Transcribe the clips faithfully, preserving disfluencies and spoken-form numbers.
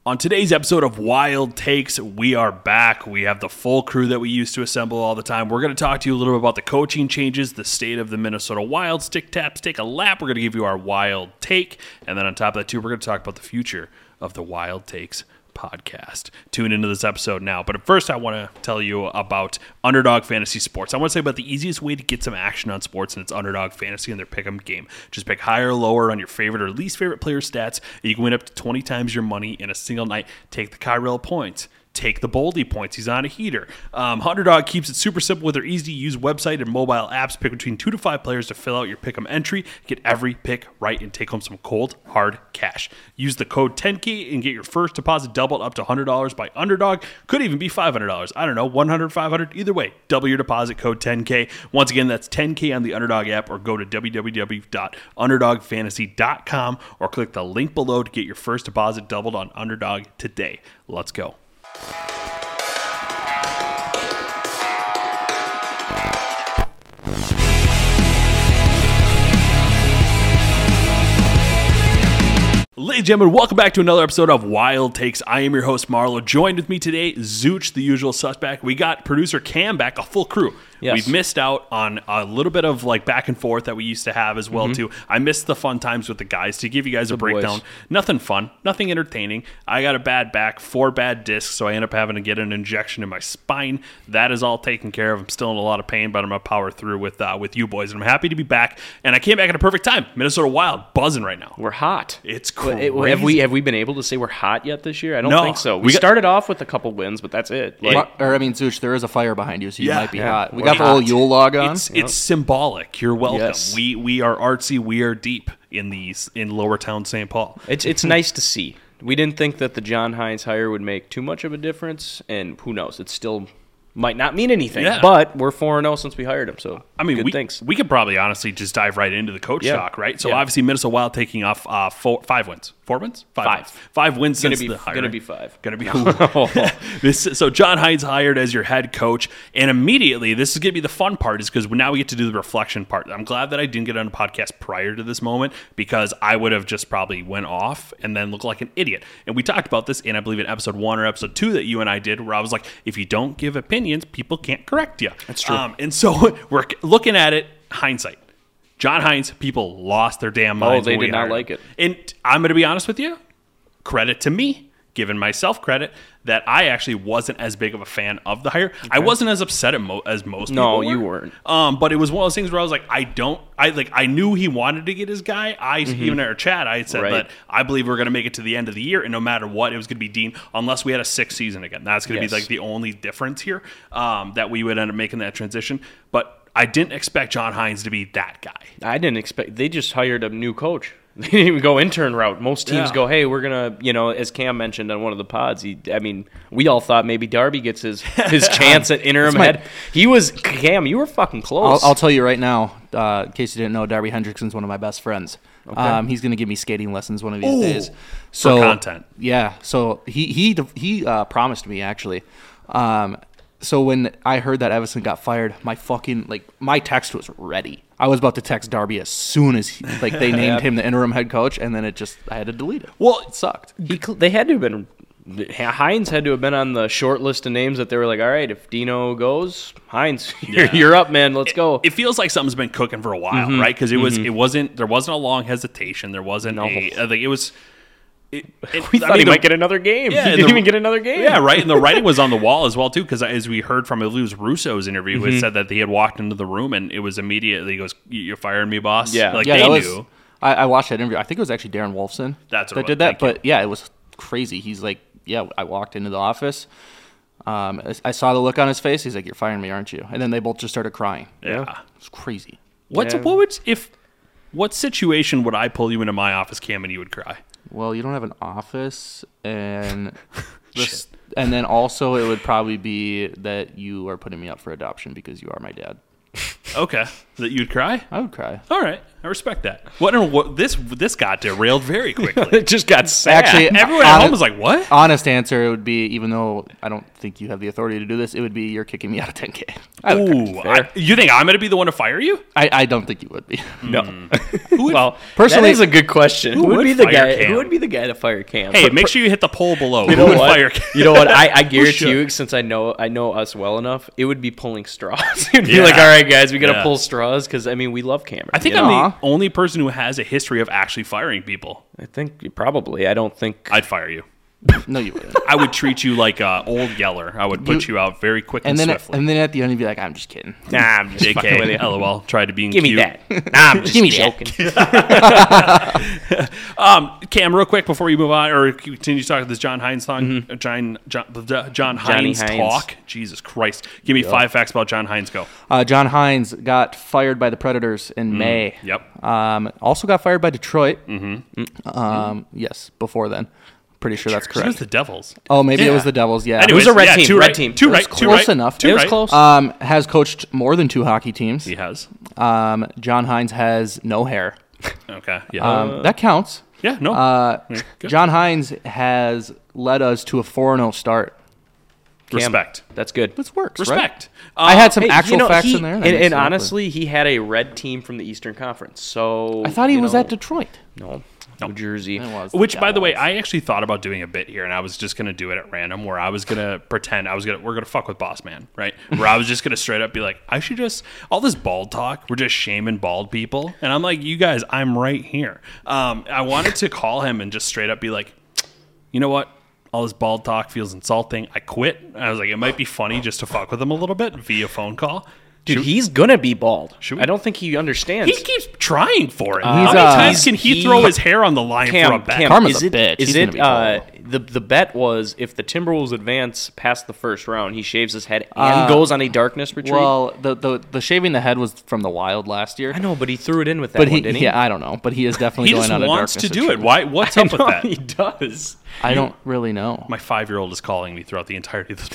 On today's episode of Wild Takes, we are back. We have the full crew that we used to assemble all the time. We're going to talk to you a little bit about the coaching changes, the state of the Minnesota Wild, stick taps, take a lap. We're going to give you our Wild Take. And then on top of that, too, we're going to talk about the future of the Wild Takes podcast. Tune into this episode now. But first, I want to tell you about Underdog Fantasy Sports. I want to say about the easiest way to get some action on sports, and it's Underdog Fantasy and their pick'em game. Just pick higher or lower on your favorite or least favorite player stats, and you can win up to twenty times your money in a single night. Take the Kyrell points. Take the Boldy points. He's on a heater. Um, Underdog keeps it super simple with their easy-to-use website and mobile apps. Pick between two to five players to fill out your pick'em entry. Get every pick right and take home some cold, hard cash. Use the code ten K and get your first deposit doubled up to one hundred dollars by Underdog. Could even be five hundred dollars. I don't know, one hundred dollars, five hundred dollars. Either way, double your deposit, code ten K. Once again, that's ten K on the Underdog app, or go to w w w dot underdog fantasy dot com or click the link below to get your first deposit doubled on Underdog today. Let's go. Ladies and gentlemen, welcome back to another episode of Wild Takes. I am your host, Marlo. Joined with me today, Zooch, the usual suspect. We got producer Cam back, a full crew. Yes. We've missed out on a little bit of like back and forth that we used to have as well, mm-hmm. too. I missed the fun times with the guys. To give you guys the a breakdown, boys. Nothing fun, nothing entertaining. I got a bad back, four bad discs, so I end up having to get an injection in my spine. That is all taken care of. I'm still in a lot of pain, but I'm going to power through with uh, with you boys. And I'm happy to be back. And I came back at a perfect time. Minnesota Wild, buzzing right now. We're hot. It's crazy. It, have we have we been able to say we're hot yet this year? I don't no. think so. We, we got, started off with a couple wins, but that's it. Like, or I mean, Zooch, there is a fire behind you, so you yeah, might be yeah. hot. We We're got the hot. old Yule log on. It's, yep. it's symbolic. You're welcome. Yes. We we are artsy. We are deep in these in Lower Town, Saint Paul. It's it's nice to see. We didn't think that the John Hines hire would make too much of a difference, and who knows? It still might not mean anything. Yeah. But we're four and oh since we hired him, so I mean, good we things. we could probably honestly just dive right into the coach yeah. talk, right? So yeah. obviously Minnesota Wild taking off uh, four, five wins. Four wins? Five. Five. Wins. Five wins Gonna since be, the hiring. Gonna be five. Gonna be this, So John Hines hired as your head coach, and immediately, this is going to be the fun part, is because now we get to do the reflection part. I'm glad that I didn't get on a podcast prior to this moment, because I would have just probably went off and then looked like an idiot. And we talked about this in, I believe, in episode one or episode two that you and I did, where I was like, if you don't give opinions, people can't correct you. That's true. Um, and so we're looking at it, hindsight. John Hines, people lost their damn minds. Oh, they when did we not hired like him. it. And I'm going to be honest with you. Credit to me, giving myself credit, that I actually wasn't as big of a fan of the hire. Okay. I wasn't as upset at mo- as most no, people were. No, you weren't. Um, but it was one of those things where I was like, I don't, I like, I knew he wanted to get his guy. I mm-hmm. even in our chat, I had said right. that I believe we're going to make it to the end of the year, and no matter what, it was going to be Dean, unless we had a sixth season again. That's going to yes. be like the only difference here, um, that we would end up making that transition. But I didn't expect John Hines to be that guy. I didn't expect. They just hired a new coach. They didn't even go intern route. Most teams yeah. go, hey, we're going to, you know, as Cam mentioned on one of the pods, he, I mean, we all thought maybe Darby gets his, his chance at interim my, head. He was, Cam, you were fucking close. I'll, I'll tell you right now, uh, in case you didn't know, Darby Hendrickson's one of my best friends. Okay. Um, he's going to give me skating lessons one of these Ooh, days. So, for content. Yeah. So he he he uh, promised me, actually. Um, so when I heard that Evason got fired, my fucking, like, my text was ready. I was about to text Darby as soon as, he, like, they named him the interim head coach, and then it just, I had to delete it. Well, it sucked. He, they had to have been, Hines had to have been on the short list of names that they were like, all right, if Dino goes, Hines, you're, yeah. you're up, man, let's it, go. It feels like something's been cooking for a while, mm-hmm. right? Because it was, mm-hmm. it wasn't, there wasn't a long hesitation. There wasn't no. a, I think it was, It, it, we thought I mean, he the, might get another game. Yeah, he didn't the, even get another game. Yeah, right. And the writing was on the wall as well, too, because as we heard from, I believe it was Russo's interview, mm-hmm. it said that he had walked into the room and it was immediately, he goes, you're firing me, boss? Yeah. Like, yeah, they was, knew. I, I watched that interview. I think it was actually Darren Wolfson That's what that it did was. that. But, yeah, it was crazy. He's like, yeah, I walked into the office. Um, I saw the look on his face. He's like, you're firing me, aren't you? And then they both just started crying. Yeah. It's crazy. What's, yeah. What would, if, what situation would I pull you into my office, Cam, and you would cry? Well, you don't have an office, and this, and then also it would probably be that you are putting me up for adoption because you are my dad. Okay. That you'd cry? I would cry. All right, I respect that. What, what this this got derailed very quickly. It just got sad. Actually, Everyone at hon- home was like, "What?" Honest answer would be, even though I don't think you have the authority to do this, it would be you're kicking me out of ten K. I, would cry. Ooh, I, you think I'm going to be the one to fire you? I, I don't think you would be. no. would- well, personally- that is a good question. Who, would would be the fire guy? Cam? Who would be the guy to fire Cam? Hey, But make per- sure you hit the poll below. You Who know would what? fire? You know what? I, I guarantee should? you, since I know I know us well enough, it would be pulling straws. It'd be Yeah. like, all right, guys, we got to Yeah. pull straws because I mean, we love Cameron. I think you I'm know? the only person who has a history of actually firing people. I think you probably. I don't think. I'd fire you. No, you wouldn't. I would treat you like a old yeller. I would put you, You- out very quick and, And then, swiftly. and then at the end, you'd be like, "I'm just kidding." Nah, I'm just fucking with J you. K, LOL. Tried to be Give me cute. that. Nah, I'm just Give me that. joking. Um, Cam, real quick before you move on or continue to talk about this John Hines song, uh, John John, uh, John Johnny Hines Hines. talk. Jesus Christ! Give me five facts about John Hines. Go. Uh, John Hines got fired by the Predators in May. Yep. Um, also got fired by Detroit. Mm-hmm. Um, yes, before then. Pretty sure that's It was correct. the Devils. Oh, maybe it Yeah. was the Devils. Yeah. Anyways, was a red yeah, team, Two red right, team. Two It was right. Two close right. enough. Two It was right. close. Um, has coached more than two hockey teams. He has. Um, John Hines has no hair. Okay. Yeah. Um, that counts. yeah. No. Uh, Yeah, good. John Hines has led us to a four and oh start. Cam, Respect. That's good. This works, right? Respect. I Um, had some Hey, actual you know, facts he- in there. And, that makes and it up, but- honestly, he had a red team from the Eastern Conference. So I thought he you was know, at Detroit. No, New Jersey. It was Which, the by the way, Devils. I actually thought about doing a bit here, and I was just gonna do it at random, where I was gonna pretend I was gonna we're gonna fuck with Boss Man, right? Where I was just gonna straight up be like, I should just all this bald talk, we're just shaming bald people, and I'm like, you guys, I'm right here. Um, I wanted to call him and just straight up be like, you know what? All this bald talk feels insulting. I quit. I was like, it might be funny just to fuck with him a little bit via phone call. Dude, he's gonna be bald. Should we- I don't think he understands. He keeps trying for it. He's, How many uh, times can he, he- throw his hair on the line Cam, for a bet? Cam, Karma's is a it, bitch. Is He's it gonna be uh, bald. the the bet was if the Timberwolves advance past the first round, he shaves his head and Uh, goes on a darkness retreat? Well, the, the the shaving the head was from the Wild last year. I know, but he threw it in with that But one, he, didn't he? yeah, I don't know, but he is definitely He going just on a wants darkness to do it. retreat. Why? What's I up with know that? he does. I don't really know. My five-year-old is calling me throughout the entirety of this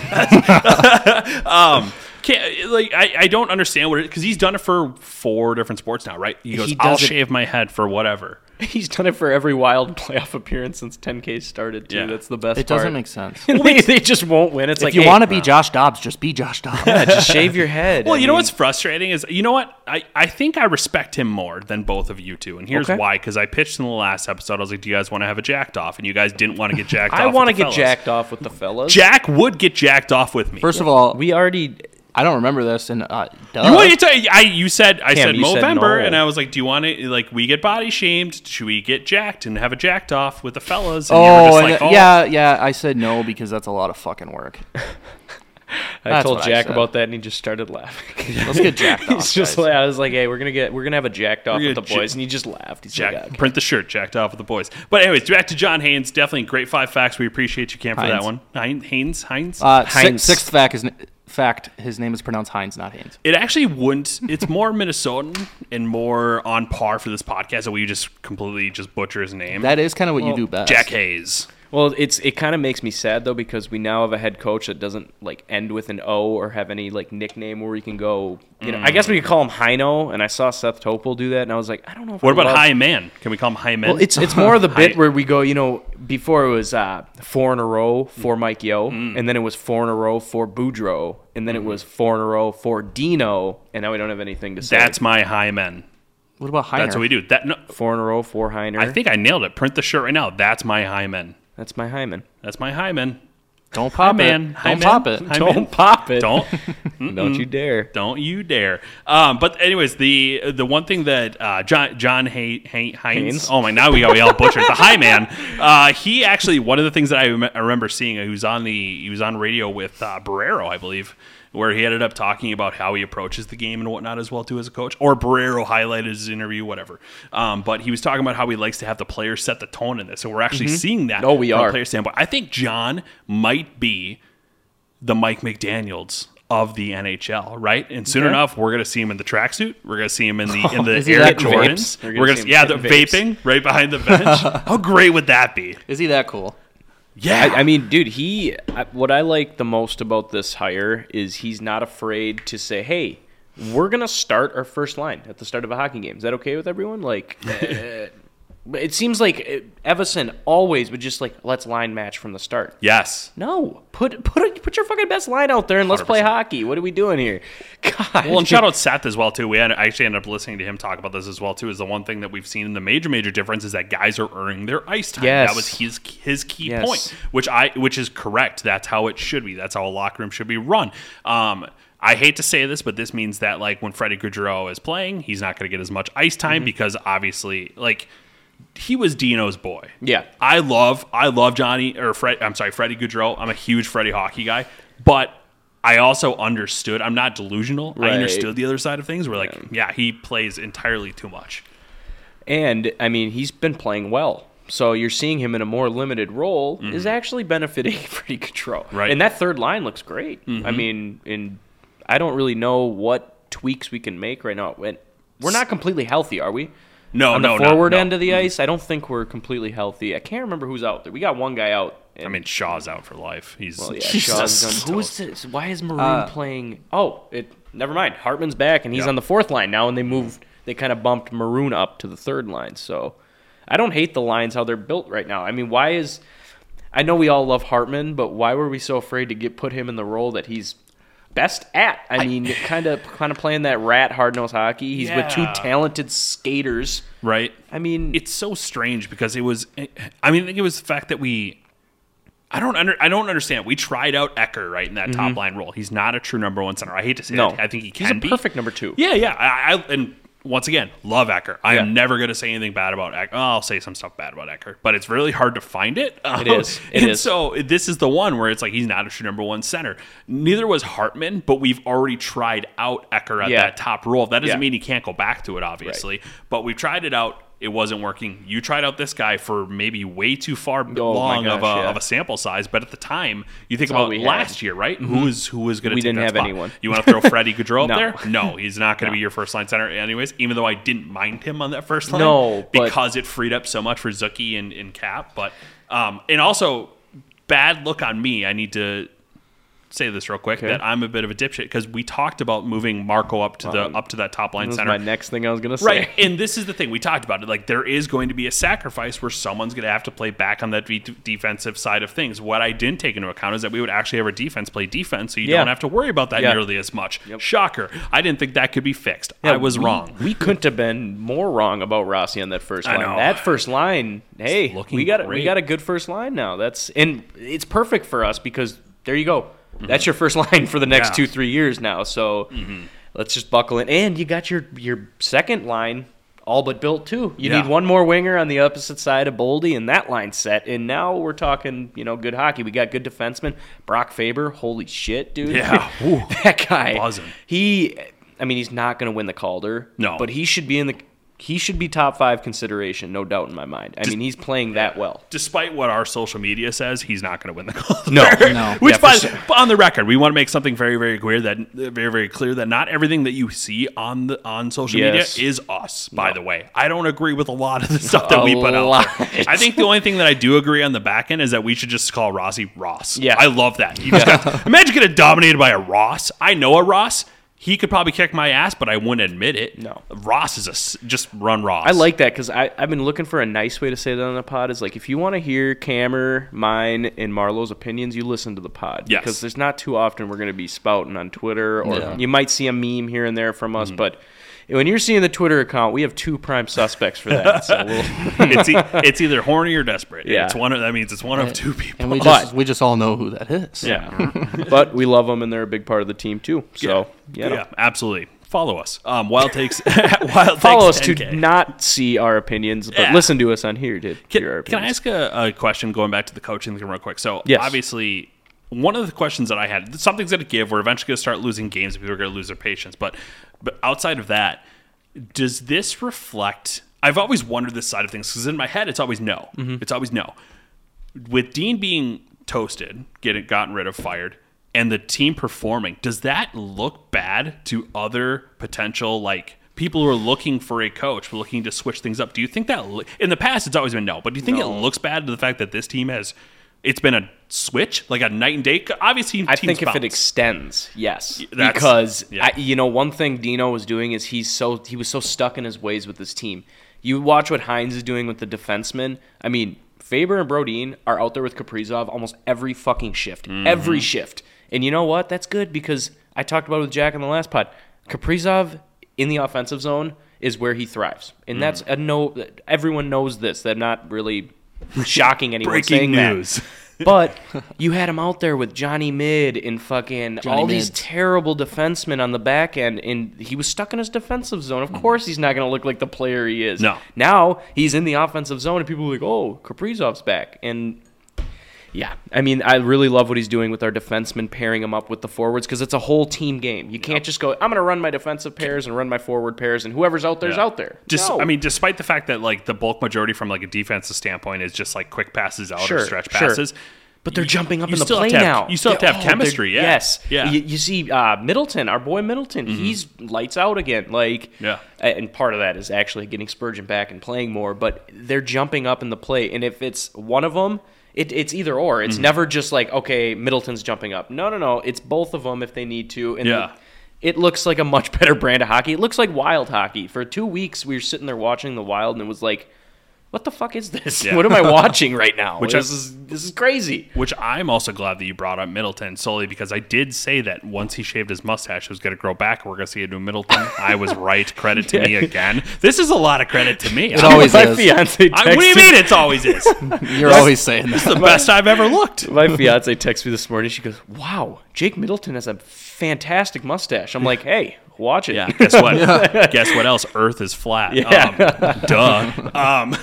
podcast. um, can't, like I, I don't understand what it because he's done it for four different sports now, right? He goes, He "I'll does it- shave my head for whatever." He's done it for every Wild playoff appearance since ten K started, too. Yeah. That's the best It part. doesn't make sense. they, they just won't win. It's If like, you hey, want to be Josh Dobbs, just be Josh Dobbs. yeah, just shave your head. Well, I you know mean, what's frustrating is, you know what? I, I think I respect him more than both of you two, and here's Okay. why. Because I pitched in the last episode, I was like, "Do you guys want to have a jacked off?" And you guys didn't want to get jacked off. I want to get jacked off with the fellas. Jack would get jacked off with me. First of all, we already. I don't remember this, and uh, duh. You want to tell I you said I Cam, said you said Movember, no. and I was like, do you want to like we get body shamed? Should we get jacked and have a jacked off with the fellas? And you were Oh, just and like, th- yeah, yeah. I said no because that's a lot of fucking work. I That's told what I Jack said. about that, and he just started laughing. Let's get jacked off. He's just guys. like, I was like, hey, we're gonna get, we're gonna have a jacked off We're with the gonna boys, ja- and he just laughed. He's Jack, like, okay. print the shirt, jacked off with the boys. But anyways, back to John Haynes. Definitely great five facts. We appreciate you, Cam, for that Hines. one. Hein- Haynes, Haynes. Uh, Heinz. six, sixth fact is fact. His name is pronounced Hines, not Haynes. it actually wouldn't. It's more Minnesotan and more on par for this podcast that we just completely just butcher his name. That is kind of what you do best. Jack Hayes. Well, it's it kind of makes me sad though because we now have a head coach that doesn't like end with an O or have any like nickname where we can go. You know, I guess we could call him Heino, and I saw Seth Topol do that, and I was like, I don't know. if What I about love- High Man? Can we call him High Man? Well, it's it's more of the bit Hi- where we go. You know, before it was uh, four in a row for Mike Yo, and then it was four in a row for Boudreaux, and then it was four in a row for Dino, and now we don't have anything to say. That's my High Men. What about Heiner? That's what we do. That no, four in a row for Heiner. I think I nailed it. Print the shirt right now. That's my High Men. that's my Hyman. That's my High Men. Don't pop Hi, it. man. Hi, Don't man. pop it. Hi, Don't man. pop it. Don't. Don't you dare. Don't you dare! Um, but anyways, the the one thing that uh, John John Hay, Hay, Hines, Haynes? oh my, now we got we all butchered the High Man. Uh, he actually one of the things that I, rem- I remember seeing. He was on the he was on radio with uh, Barrero, I believe, where he ended up talking about how he approaches the game and whatnot as well too as a coach. Or Barrero highlighted his interview, whatever. Um, but he was talking about how he likes to have the players set the tone in this, and we're actually seeing that. Oh, we from a are. player standpoint. I think John might be the Mike McDaniels of the N H L, right? And soon Okay. enough, we're going to see him in the tracksuit. We're going to see him in the in the Is he Air that cool? Jordans. We're We're gonna going see to him yeah, the hitting vapes. vaping right behind the bench. How great would that be? Is he that cool? Yeah, I, I mean, dude, he. I, what I like the most about this hire is he's not afraid to say, "Hey, we're gonna start our first line at the start of a hockey game. Is that okay with everyone? Like, uh, it seems like Evason always would just like let's line match from the start. Yes. No, put put put your fucking best line out there and let's play hockey. What are we doing here? God. Well, and shout out Seth as well too. We had, I actually ended up listening to him talk about this as well too. Is the one thing that we've seen in the major major difference is that guys are earning their ice time. Yes. That was his his key Yes. point, which I which is correct. That's how it should be. That's how a locker room should be run. Um, I hate to say this, but this means that like when Freddie Gaudreau is playing, he's not going to get as much ice time Mm-hmm. because obviously like. He was Dino's boy. Yeah. I love I love Johnny or Fred I'm sorry, Freddie Gaudreau. I'm a huge Freddie hockey guy. But I also understood I'm not delusional. Right. I understood the other side of things. We're like, yeah, he plays entirely too much. And I mean, he's been playing well. So you're seeing him in a more limited role is actually benefiting Freddie Gaudreau. Right. And that third line looks great. I mean, in I don't really know what tweaks we can make right now. And we're not completely healthy, are we? No, On no, the forward no, no. end of the ice, I don't think we're completely healthy. I can't remember who's out there. We got one guy out. I mean, Shaw's out for life. He's Well, yeah, Jesus. Shaw's done. Who is this? Why is Maroon Uh, playing? Oh, it. Never mind. Hartman's back, and he's Yeah. on the fourth line now, and they moved. They kind of bumped Maroon up to the third line. So, I don't hate the lines how they're built right now. I mean, why is? I know we all love Hartman, but why were we so afraid to get put him in the role that he's best at? I, mean, kind of, kind of playing that rat hard nosed hockey. He's with two Yeah. talented skaters. right. I mean, It's so strange because it was. I mean, I think it was the fact that we. I don't under, I don't understand. We tried out Ecker right in that top line role. He's not a true number one center. I hate to say no, that. I think he he's can a be perfect number two. Yeah, yeah. I, I and once again, love Ecker. I am Yeah. never going to say anything bad about Ecker. Oh, I'll say some stuff bad about Ecker, but it's really hard to find it. It is. It and is. so this is the one where it's like he's not a true number one center. Neither was Hartman, but we've already tried out Ecker at Yeah. that top role. That doesn't Yeah. mean he can't go back to it, obviously. But we've tried it out. It wasn't working. You tried out this guy for maybe way too far Oh, long my of, a, gosh, yeah. of a sample size, but at the time, you think That's all about we had. last year, right? Who was who was going to We take didn't that have spot? anyone. You want to throw Freddie Gaudreau up No. there? No, he's not going to No. be your first line center anyways, even though I didn't mind him on that first line. No, but- because it freed up so much for Zucky and, and Cap. But um, and also, bad look on me. I need to say this real quick, Okay. that I'm a bit of a dipshit because we talked about moving Marco up to the Um, up to that top line That was center. my next thing I was gonna say. Right, and this is the thing we talked about it. Like there is going to be a sacrifice where someone's going to have to play back on that de- defensive side of things. What I didn't take into account is that we would actually have our defense play defense, so you Yeah. don't have to worry about that Yeah. nearly as much. Yep. Shocker! I didn't think that could be fixed. Yeah, I was we- wrong. We couldn't have been more wrong about Rossi on that first I line. know. That first line, hey, looking we got we great. got a good first line now. That's and it's perfect for us because there you go. That's your first line for the next Yeah. two three years now. So let's just buckle in, and you got your your second line all but built too. You Yeah. need one more winger on the opposite side of Boldy, and that line's set. And now we're talking, you know, good hockey. We got good defensemen. Brock Faber, holy shit, dude. Yeah. Ooh. that guy. Buzzing. He, I mean, he's not going to win the Calder. No. but he should be in the. He should be top five consideration, no doubt in my mind. I mean, he's playing that well. Despite what our social media says, he's not going to win the Calder. No. No. Which, Yeah, by, for sure. but on the record, we want to make something very, very clear that very, very clear that not everything that you see on the on social Yes. media is us. By the way, I don't agree with a lot of the stuff that A we put out lot. there. I think the only thing that I do agree on the back end is that we should just call Rossi Ross. Yeah. I love that. You just got, imagine getting dominated by a Ross. I know a Ross. He could probably kick my ass, but I wouldn't admit it. No. Ross is a s- just run Ross. I like that because I've been looking for a nice way to say that on the pod. Is like if you want to hear Camer, mine, and Marlowe's opinions, you listen to the pod. Yes. Because there's not too often we're going to be spouting on Twitter, or Yeah. you might see a meme here and there from us, Mm-hmm. but when you're seeing the Twitter account, we have two prime suspects for that. So we'll, it's, e- it's either horny or desperate. Yeah. It's one of, that means it's one of two people. And we But- just we just all know who that is. yeah, but we love them and they're a big part of the team too. So yeah, you know. yeah, absolutely. Follow us. Um, Wild Takes. Wild Follow us Takes to ten K. not see our opinions, but Yeah. listen to us on here to Can, hear our can I opinions. ask a, a question going back to the coaching thing real quick? So Yes. obviously, one of the questions that I had, something's going to give. We're eventually going to start losing games and people are going to lose their patience. But but outside of that, does this reflect? I've always wondered this side of things because in my head, it's always no. Mm-hmm. It's always no. With Dean being toasted, getting gotten rid of, fired, and the team performing, does that look bad to other potential like people who are looking for a coach, looking to switch things up? Do you think that in the past it's always been no, but do you think No. it looks bad to the fact that this team has it's been a switch, like a night and day. Obviously, I teams think if bounce. it extends, yes, That's- because yeah. I, you know one thing Dino was doing is he's so he was so stuck in his ways with his team. You watch what Hines is doing with the defensemen. I mean, Faber and Brodin are out there with Kaprizov almost every fucking shift, Mm-hmm. every shift. And you know what? That's good because I talked about it with Jack in the last pod. Kaprizov in the offensive zone is where he thrives, and that's Mm. a no. Everyone knows this. They're not really shocking anyone Breaking saying news. that. But you had him out there with Johnny Mid and fucking Johnny all these Mids. terrible defensemen on the back end, and he was stuck in his defensive zone. Of course, he's not going to look like the player he is. No. Now he's in the offensive zone, and people are like, "Oh, Kaprizov's back." And yeah, I mean, I really love what he's doing with our defensemen, pairing him up with the forwards because it's a whole team game. You can't just go, "I'm going to run my defensive pairs and run my forward pairs, and whoever's out there's Yeah. out there." Just, No. I mean, despite the fact that like the bulk majority from like a defensive standpoint is just like quick passes out Sure, or stretch sure. passes. But they're you- jumping up you in the still play have to have- now. You still have to have Oh, they're- chemistry. Yeah. Yes. Yeah. Mm-hmm. You, you see uh, Middleton, our boy Middleton, he's lights out again. Like, Yeah. And part of that is actually getting Spurgeon back and playing more. But they're jumping up in the play, and if it's one of them, it, it's either or. It's Mm-hmm. never just like, okay, Middleton's jumping up. No, no, no. It's both of them if they need to. And Yeah. it looks like a much better brand of hockey. It looks like Wild hockey. For two weeks, we were sitting there watching the Wild, and it was like, what the fuck is this? Yeah. What am I watching right now? Which this I- is this is crazy. Which I'm also glad that you brought up Middleton solely because I did say that once he shaved his mustache, it was going to grow back. We're going to see a new Middleton. I was right. Credit to me again. This is a lot of credit to me. It always My is. fiance I, what do you texted- mean it's always is? You're always saying It's that. the best I've ever looked. My fiance texted me this morning. She goes, "Wow, Jake Middleton has a fantastic mustache." I'm like, "Hey, watch it." Yeah, guess what? Guess what else? Earth is flat. Yeah. Um, duh. Um,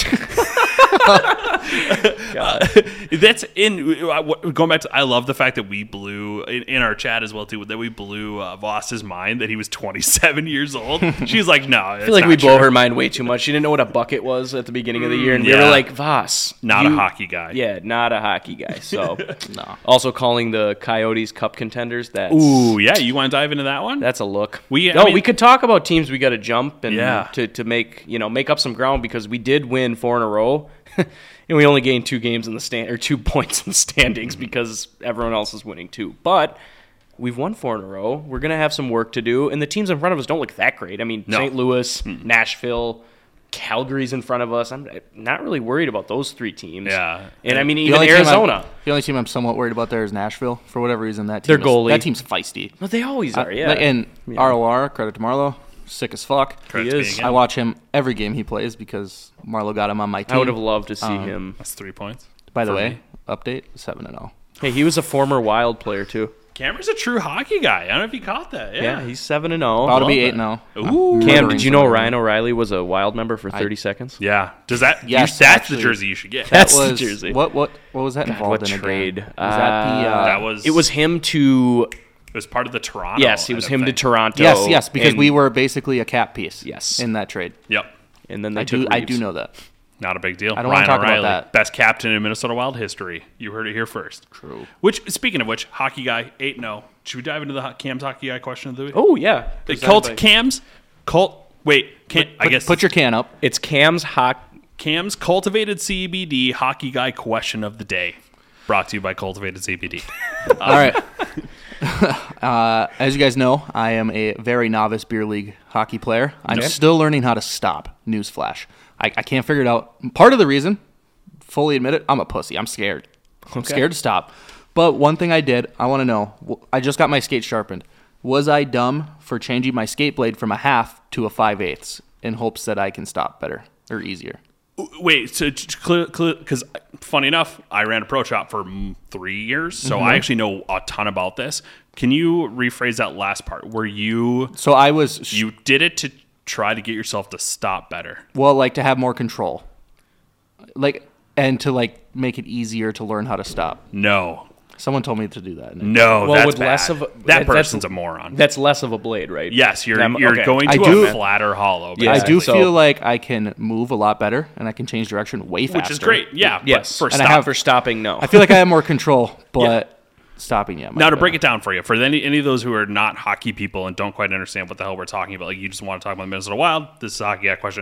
uh, that's in uh, what- going back to. I love the fact that we blew in, in our chat as well too. That we blew uh, Voss's mind that he was twenty-seven years old. She's like, no, I feel like we blow her mind way too much. She didn't know what a bucket was at the beginning of the year, and we yeah. were like, "Voss, Not a you- hockey guy. Yeah, not a hockey guy." So, No. also calling the Coyotes Cup contenders. That's Ooh, yeah. You want to dive into that one? That's a look. We- I no, mean- we could talk about teams we got to jump and Yeah. to, to make you know make up some ground because we did win four in a row, and we only gained two games in the stand or two points in the standings because everyone else is winning too. But we've won four in a row. We're gonna have some work to do, and the teams in front of us don't look that great. I mean, No. Saint Louis, Nashville, Calgary's in front of us. I'm not really worried about those three teams. Yeah. and I mean The even only team I'm- Arizona. the only team I'm somewhat worried about there is Nashville. For whatever reason, that team Their goalie. Is, that team's feisty. Well, they always Uh, are. Yeah, And Yeah. R O R, credit to Marlo, sick as fuck. Credit he to me is. again. I watch him every game he plays because Marlo got him on my team. I would have loved to see Um, him. That's three points. By the for way, me. update seven and zero. Hey, he was a former Wild player too. Cameron's a true hockey guy. I don't know if you caught that. Yeah. Yeah, he's seven and zero. About to be love eight now. Ooh. Cam, did you know Ryan O'Reilly was a Wild member for thirty seconds? Yeah. Does that? Yes, you, that's actually. the jersey you should get. That's That the was jersey. what what what was that God, involved what in trade? again? Was that the Uh, uh, that was. It was him to It was part of the Toronto. yes, it was I don't him to think. Toronto. yes yes because and, we were basically a cap piece. Yes. in that trade. Yep. and then they I took do I Reeves. do know that. Not a big deal. I don't Ryan wanna talk about O'Reilly, that. best captain in Minnesota Wild history. You heard it here first. True. Which, speaking of which, hockey guy eight and zero. Should we dive into the ho- Cam's hockey guy question of the week? Oh yeah, the Presented Colt by- Cam's Colt. Wait, can, I Put, guess put your can up. It's Cam's Hawk. Cam's cultivated C B D hockey guy question of the day. Brought to you by Cultivated C B D. All right. uh, as you guys know, I am a very novice beer league hockey player. I'm Okay. still learning how to stop. Newsflash. I, I can't figure it out. Part of the reason, fully admit it, I'm a pussy. I'm scared. I'm Okay. scared to stop. But one thing I did, I want to know. w- I just got my skate sharpened. Was I dumb for changing my skate blade from a half to a five eighths in hopes that I can stop better or easier? Wait, so because funny enough, I ran a pro shop for mm, three years, so I actually know a ton about this. Can you rephrase that last part? Where you So I was sh- you did it to try to get yourself to stop better? well, like to have more control, like and to like make it easier to learn how to stop. No, Someone told me to do that. and no, Well, that's with bad. less of a- that that's- person's a moron. That's less of a blade, right? Yes, you're Um, you're okay. going I to do- a flatter hollow. Yeah, I do so- feel like I can move a lot better and I can change direction way faster. which is great. Yeah, Yes, but for And I stop. have- for stopping. No, I feel like I have more control, but stopping, yeah. Now to break it down for you, for any any of those who are not hockey people and don't quite understand what the hell we're talking about, like you just want to talk about the Minnesota Wild, this is a hockey guy question.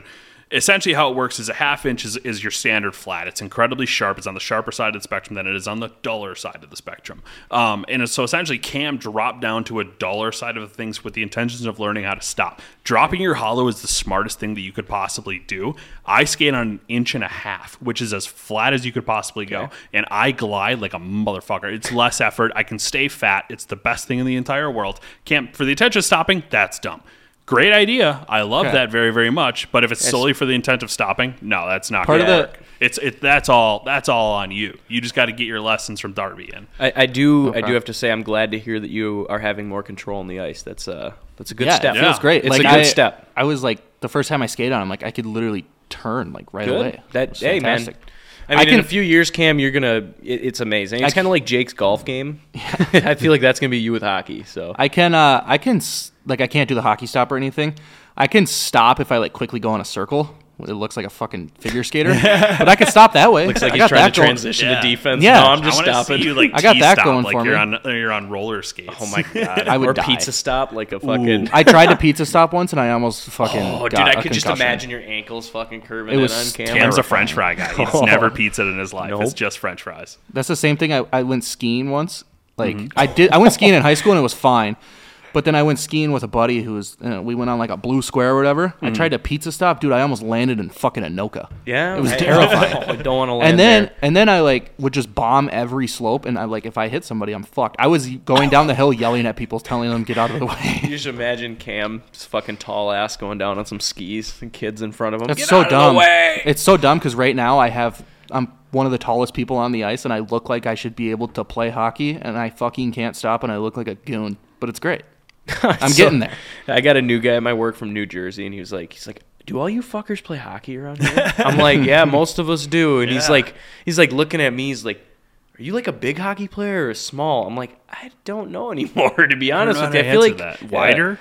essentially how it works is a half inch is, is your standard flat. It's incredibly sharp. It's on the sharper side of the spectrum than it is on the duller side of the spectrum. Um, and so essentially Cam dropped down to a duller side of things with the intentions of learning how to stop. Dropping your hollow is the smartest thing that you could possibly do. I skate on an inch and a half, which is as flat as you could possibly go. Okay. And I glide like a motherfucker. It's less effort. I can stay fat. It's the best thing in the entire world. Cam, for the intention of stopping, that's dumb. Great idea. I love Okay. that very, very much. But if it's solely for the intent of stopping, no, that's not Part going of to the- work. It's it. That's all. That's all on you. You just got to get your lessons from Darby in. I, I do. I Okay. do have to say, I'm glad to hear that you are having more control on the ice. That's uh that's a good yeah, step. it feels Yeah. great. It's like a good I, step. I was like the first time I skated on, I'm like I could literally turn like right Good. away. It That was hey fantastic. man. I mean, I can- in a few years, Cam, you're gonna. It, it's amazing. It's I- kind of like Jake's golf game. I feel like that's gonna be you with hockey. So I can uh I can s- like I can't do the hockey stop or anything. I can stop if I like quickly go in a circle. It looks like a fucking figure skater, but I can stop that way. looks like I he's got trying that to going. transition Yeah. to defense. Yeah. No, I'm I just want to stopping. see you like I got that T-stop, going like for you're me. on you're on roller skates. Oh my god! I would or die. pizza stop like a fucking. I tried to pizza stop once and I almost fucking. Oh, dude, got I a could just concussion. imagine your ankles fucking curving It in was on camera. Cam's a terrifying. French fry guy. He's Oh. never pizzaed in his life. It's Nope. just French fries. That's the same thing. I, I went skiing once. Like I did. I went skiing in high school and it was fine. But then I went skiing with a buddy who was. You know, we went on like a blue square or whatever. I tried to pizza stop, dude. I almost landed in fucking Anoka. Yeah, It was I- terrifying. I don't want to land And then there. and then I like would just bomb every slope, and I like if I hit somebody, I'm fucked. I was going down the hill yelling at people, telling them get out of the You way. just imagine Cam, this fucking tall ass, going down on some skis and kids in front of him. That's Get so out of the dumb. way! It's so dumb because right now I have I'm one of the tallest people on the ice, and I look like I should be able to play hockey, and I fucking can't stop, and I look like a goon. But it's great. I'm So, getting there. I got a new guy at my work from New Jersey, and he was like, he's like, do all you fuckers play hockey around here? I'm like, yeah, most of us do. And he's Yeah. like, he's like looking at me. He's like, are you like a big hockey player or small? I'm like, I don't know anymore, to be honest I with don't you. know I how feel to like answer that. Wider.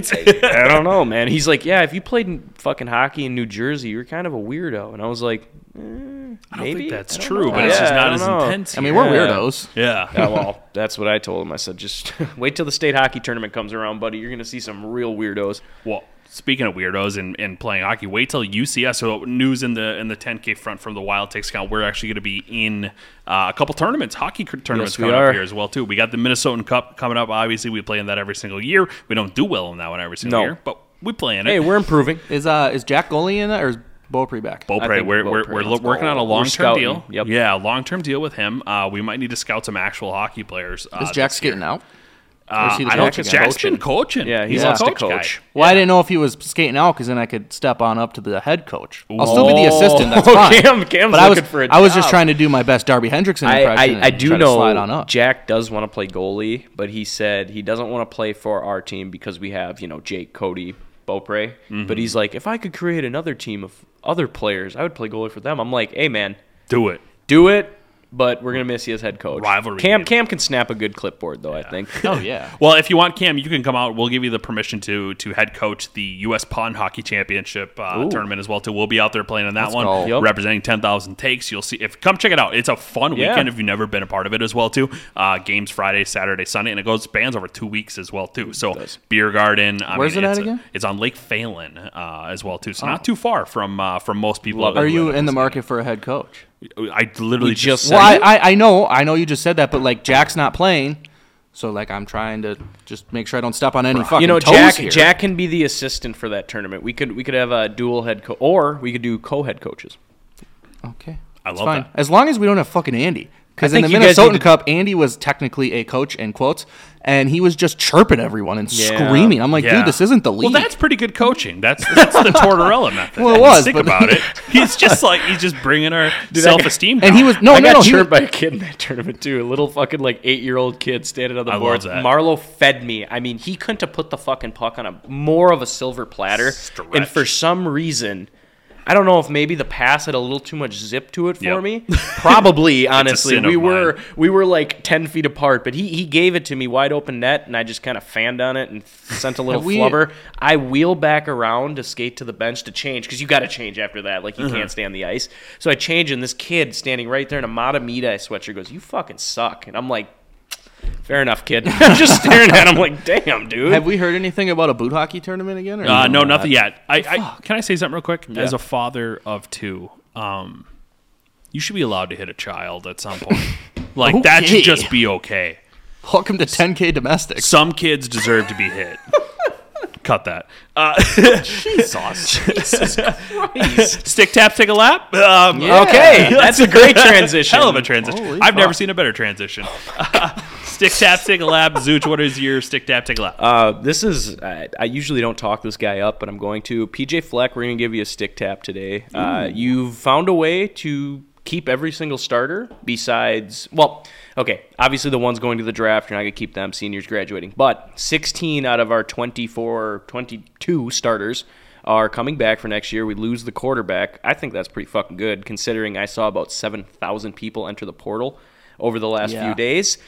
I don't know, man. He's like, yeah, if you played in fucking hockey in New Jersey, you're kind of a weirdo. And I was like, eh, I don't maybe think that's I don't true, know. but it's Yeah, just I not don't as know. intense. I mean, here. we're Yeah. weirdos. yeah. Yeah, well, that's what I told him. I said, just wait till the state hockey tournament comes around, buddy. You're going to see some real weirdos. Well, speaking of weirdos and, and playing hockey, wait till U C S. So news in the in the ten K front from the Wild Takes account. We're actually going to be in uh, a couple tournaments, hockey c- tournaments Yes, we coming are. up here as well too. We got the Minnesotan Cup coming up. Obviously, we play in that every single year. We don't do well in that one every single No. year, but we play in it. Hey, we're improving. Is uh is Jack Goalie in that or is Beaupre back? I Beaupre, think we're, we're, Beaupre. we're Let's working go. on a We're long term scouting. deal. Yep. Yeah, long term deal with him. Uh, we might need to scout some actual hockey players. Uh, Is Jack this year. skating out? Uh, is he the I don't. coach again? Jack's been coaching. Yeah, he he's wants a to coach. coach. Guy. Well, I Yeah. didn't know if he was skating out because then I could step on up to the head coach. I'll still be the Oh. assistant. That's fine. Cam, Cam's but I was looking for a I was just job. trying to do my best Darby Hendrickson I, impression. I, I and do try to slide on know up. Jack does want to play goalie, but he said he doesn't want to play for our team because we have, you know, Jake, Cody, Beaupre. Mm-hmm. But he's like, if I could create another team of other players, I would play goalie for them. I'm like, hey, man, Do it. do it, but we're going to miss you as head coach. Rivalry Cam, game. Cam can snap a good clipboard, though, I think. Oh yeah. Well, if you want Cam, you can come out. We'll give you the permission to to head coach the U S Pond Hockey Championship uh, Ooh. tournament as well too. We'll be out there playing in that Let's one, go. Yep. representing ten thousand takes. You'll see. If come check it out, it's a fun Yeah. weekend if you've never been a part of it as well too. Uh, games Friday, Saturday, Sunday, and it goes spans over two weeks as well too. So does. beer garden. I Where's mean, it it's at a- again? it's on Lake Phelan uh, as well too. So not too far from uh, from most people. Love that it. Are live you in the this market for a head coach? area. I literally We just just said- Well, Are I, you? I I know I know you just said that, but like Jack's not playing, so like I'm trying to just make sure I don't step on any fucking You know, toes Jack here. Jack can be the assistant for that tournament. We could we could have a dual head coach, or we could do co-head coaches. Okay, I it's love fine that. as long as we don't have fucking Andy. Because I in the think you guys Minnesotan need to- Cup, Andy was technically a coach in quotes, and he was just chirping everyone and Yeah. screaming. I'm like, Yeah. dude, this isn't the league. Well, that's pretty good coaching. That's that's the Tortorella method. Well, it was, Think but- about it. He's just like he's just bringing our self esteem. and he was no, I no, got no. He was, chirped by a kid in that tournament too. A little fucking like eight year old kid standing on the I love boards. that. Marlo fed me. I mean, he couldn't have put the fucking puck on a more of a silver platter. Stretch. And for some reason, I don't know if maybe the pass had a little too much zip to it for Yep. me. Probably, honestly, sin we of were mine. we were like ten feet apart. But he he gave it to me wide open net, and I just kind of fanned on it and sent a little We- flubber. I wheel back around to skate to the bench to change because you got to change after that. Like you Mm-hmm. can't stay on the ice. So I change, and this kid standing right there in a Matamita sweatshirt goes, "You fucking suck," and I'm like. Fair enough, kid. I'm just staring at him like, damn, dude. Have we heard anything about a boot hockey tournament again? Or Uh, no, not? nothing yet. I, I can I say something real quick? Yeah. As a father of two, um, you should be allowed to hit a child at some point. Like that should Okay. just be okay. Welcome to ten K domestics. Some kids deserve to be hit. Cut that. Uh, Jesus. Jesus Christ. stick tap, take a lap. Um, Okay, that's a great transition. Hell of a transition. Holy I've never fuck. seen a better transition. Stick tap, take a lap. Zooch, what is your stick tap, take a lap? Uh, this is, I, I usually don't talk this guy up, but I'm going to. P J Fleck, we're going to give you a stick tap today. Uh, you've found a way to keep every single starter besides, well, okay, obviously the ones going to the draft, you're not going to keep them, seniors graduating. But sixteen out of our twenty-four, twenty-two starters are coming back for next year. We lose the quarterback. I think that's pretty fucking good, considering I saw about seven thousand people enter the portal over the last Yeah. few days.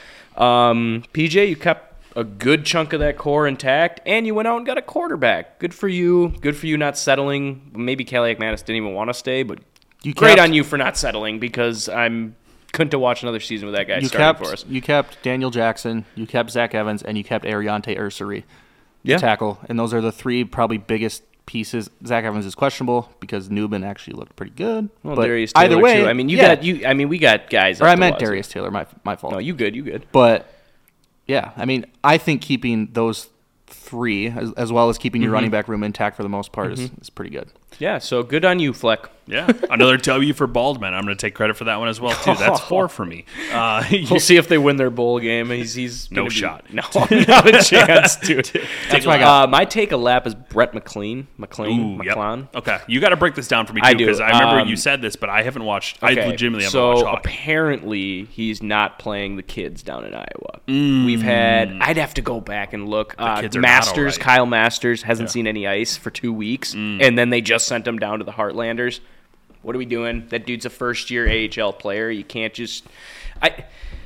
Um, P J, you kept a good chunk of that core intact, and you went out and got a quarterback. Good for you. Good for you not settling. Maybe Kelly Manis didn't even want to stay, but You great kept- on you for not settling, because I'm couldn't to watch another season with that guy You starting kept for us. you kept Daniel Jackson, you kept Zach Evans, and you kept Ariante Ursary Yeah. tackle, and those are the three probably biggest pieces. Zach Evans is questionable because Newman actually looked pretty good. Well, but Darius Taylor either way, too. I mean, you yeah. got you. I mean, we got guys. Or up I the meant wazoo. Darius Taylor. My my fault. No, you good. You good. But yeah, I mean, I think keeping those three as, as well as keeping your running back room intact for the most part is, is pretty good. Yeah. So good on you, Fleck. Yeah, another W for Baldman. I'm going to take credit for that one as well too. That's four for me. Uh, We'll see if they win their bowl game. He's he's No gonna be- shot. No, not a chance, dude. That's what I got. Uh, my take a lap is Brett McLean. McLean. Ooh, yep. McLean. Okay, you got to break this down for me too, I do. because I remember Um, you said this, but I haven't watched. Okay, I legitimately haven't so watched hockey. apparently he's not playing the kids down in Iowa. Mm. We've had. I'd have to go back and look. Uh, kids are not Masters, all right. Kyle Masters hasn't seen any ice for two weeks, Mm. and then they just sent him down to the Heartlanders. What are we doing? That dude's a first year A H L player. You can't just. I.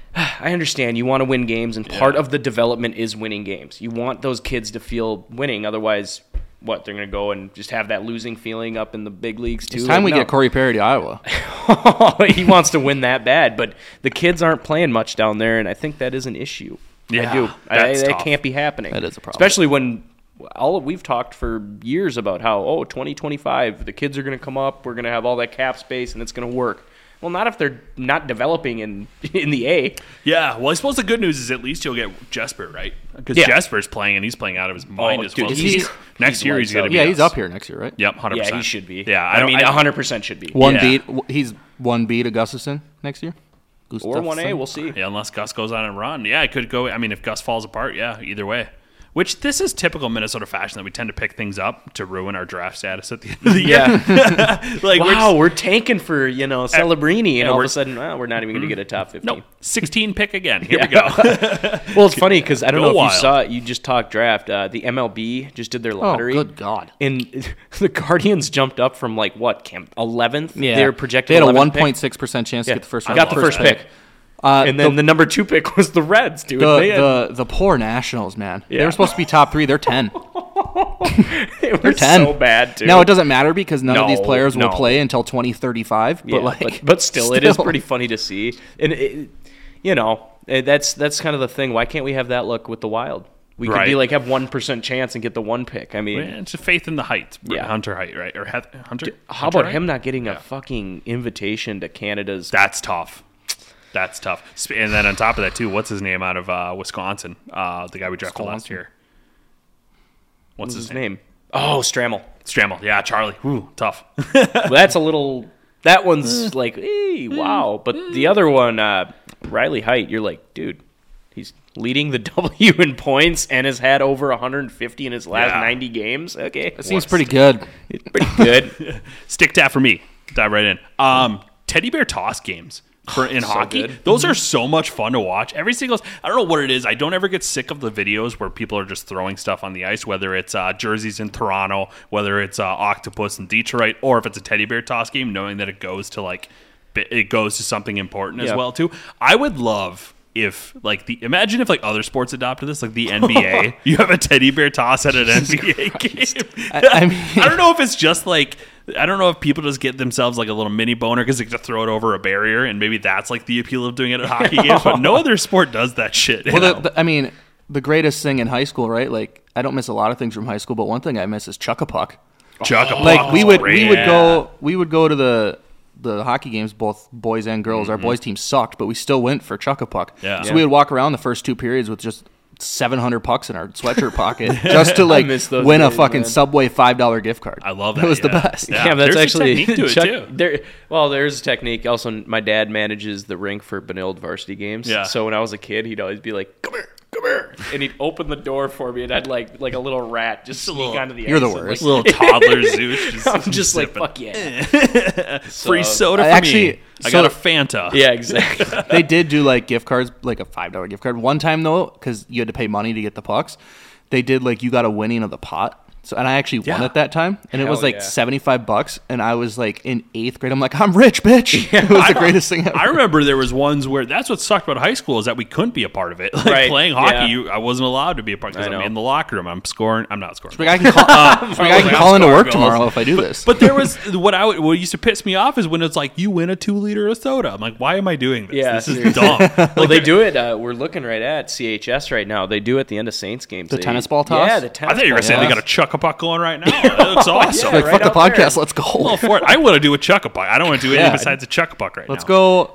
I understand you want to win games, and part Yeah. of the development is winning games. You want those kids to feel winning, otherwise, what they're going to go and just have that losing feeling up in the big leagues too. It's time Like, we no. get Corey Perry to Iowa. He wants to win that bad, but the kids aren't playing much down there, and I think that is an issue. Yeah, I do. I, that's that tough. can't be happening. That is a problem. Especially when all of, we've talked for years about how, oh, twenty twenty-five, the kids are going to come up, we're going to have all that cap space, and it's going to work. Well, not if they're not developing in in the A. Yeah, well, I suppose the good news is at least you'll get Jesper, right? Because Yeah. Jesper's playing, and he's playing out of his mind Oh, as dude, well. he's- He's- next he's year lights he's going out. to be. Yeah, he's us. up here next year, right? Yep, hundred Yeah, percent. he should be. Yeah, I, I, don't, mean, I, one hundred percent should be. One Yeah. beat. He's one beat of Gustafson next year. Or one A, Gustafsson. we'll see. Yeah, unless Gus goes on and run. Yeah, it could go. I mean, if Gus falls apart, yeah, either way. Which this is typical Minnesota fashion that we tend to pick things up to ruin our draft status at the end of the year. Yeah. like we're Wow, just, we're tanking for, you know, Celebrini, and all of we're- a sudden, well, we're not even going to get a top fifteen. no sixteen pick again. Here we go. Well, it's funny because I don't Go know if wild. you saw it. You just talked draft. Uh, the M L B just did their Oh, lottery. good God. And the Guardians jumped up from like what, Cam? eleventh? Yeah. They were projected They had a eleventh one pick. point six percent chance Yeah. to get the first I round. got the first pick. Uh, And then the, the, number two pick was the Reds, dude. the, They had- the, the poor Nationals, man. They Yeah. were supposed to be top three. They're ten. they were They're ten. so bad, too. Now, it doesn't matter because none of these No, players will no. play until twenty thirty-five. Yeah, But, like, but, but still, it is pretty funny to see. And, it, you know, eh, that's that's kind of the thing. Why can't we have that luck with the Wild? We could be Right. like, have one percent chance and get the one pick. I mean, Yeah, it's a faith in the height. Yeah. Hunter Height, right? Or Heth- Hunter. how Hunter about Height? him not getting a fucking invitation to Canada's? That's tough. That's tough. Sp- And then on top of that, too, what's his name out of uh, Wisconsin? Uh, the guy we drafted last Wisconsin. year. What's What's his his name? name? Oh, Strammel. Strammel. Yeah, Charlie. Ooh, tough. Well, that's a little. That one's like, hey, wow. But the other one, uh, Riley Height, you're like, dude, he's leading the W in points and has had over one hundred fifty in his last Yeah. ninety games. Okay, It seems pretty good. It's pretty good. Stick tap for me. Dive right in. Um, teddy bear toss games for in So hockey. good. Those are so much fun to watch. Every single. I don't know what it is. I don't ever get sick of the videos where people are just throwing stuff on the ice. Whether it's uh, jerseys in Toronto, whether it's uh, octopus in Detroit, or if it's a teddy bear toss game, knowing that it goes to like bi- it goes to something important as Yeah. well too. I would love. If like the imagine if like other sports adopted this, like the N B A, you have a teddy bear toss at an N B A game. I- I mean- I don't know if it's just like I don't know if people just get themselves like a little mini boner because they get to throw it over a barrier, and maybe that's like the appeal of doing it at hockey games. But no other sport does that shit. Well, you the, know? the, I mean, the greatest thing in high school, right? Like, I don't miss a lot of things from high school, but one thing I miss is chuck a puck. Chuck a Like puck we was would, we great. would go, we would go to the the hockey games, both boys and girls. Our boys team sucked, but we still went for chuck a puck. Yeah. So Yeah. we would walk around the first two periods with just seven hundred pucks in our sweatshirt pocket just to like miss those win a days, fucking man. Subway five dollar gift card. I love that. It was the yeah. best. Yeah, Yeah, that's There's a actually technique to it Chuck- too. There, well, there's a technique. Also, my dad manages the rink for Benilde varsity games. Yeah. So when I was a kid, he'd always be like, "Come here, come here," and he'd open the door for me, and I'd like like a little rat just sneak little- onto the. You're the ice and, worst. like, Little toddler Zeus. Just I'm just like, sipping. fuck yeah. Free So- soda I for actually- me. I so- got a Fanta. Yeah, exactly. They did do like gift cards, like a five dollar gift card. One time though, because you had to pay money to get the pucks, they did like you got a winning of the pot. So and I actually won Yeah. at that time, and it Hell was like yeah. seventy five bucks, and I was like in eighth grade. I'm like, I'm rich, bitch. It was the greatest thing ever. I remember there was ones where that's what sucked about high school is that we couldn't be a part of it. Like Right, playing hockey, yeah. you, I wasn't allowed to be a part because I I'm know. in the locker room. I'm scoring. I'm not scoring. Like, I can call, uh, like, I can I'm call into scoring work goals. tomorrow if I do this. But there was what I would, what used to piss me off is when it's like you win a two liter of soda. I'm like, why am I doing this? Yeah, this is seriously. dumb. Well, they do it. Uh, we're looking right at C H S right now. They do it at the end of Saints games. The They- tennis ball toss? Yeah, the tennis I thought you were ball gonna say they yeah. got a chuck a puck going right now. It looks awesome. Yeah, like, right fuck the out there. podcast. Let's go. Well, for it, I want to do a chuck a puck. I don't want to do anything Yeah. besides a chuck a puck right Let's now. go.